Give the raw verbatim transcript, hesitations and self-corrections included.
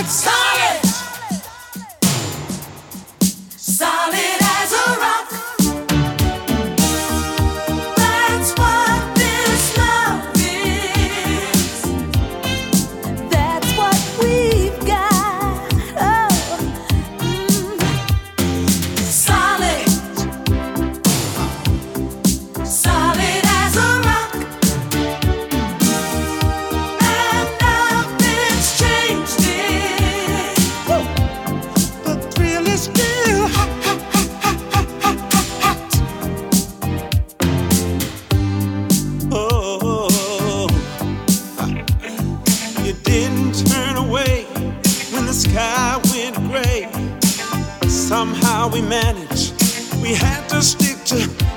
Solid, solid as a rock. That's what this love is. That's what we've got. Oh, mm. Solid, solid as a rock. And nothing's changed it. The thrill is still hot. Oh, you didn't turn away when the sky went gray. Somehow we managed. We had to stick to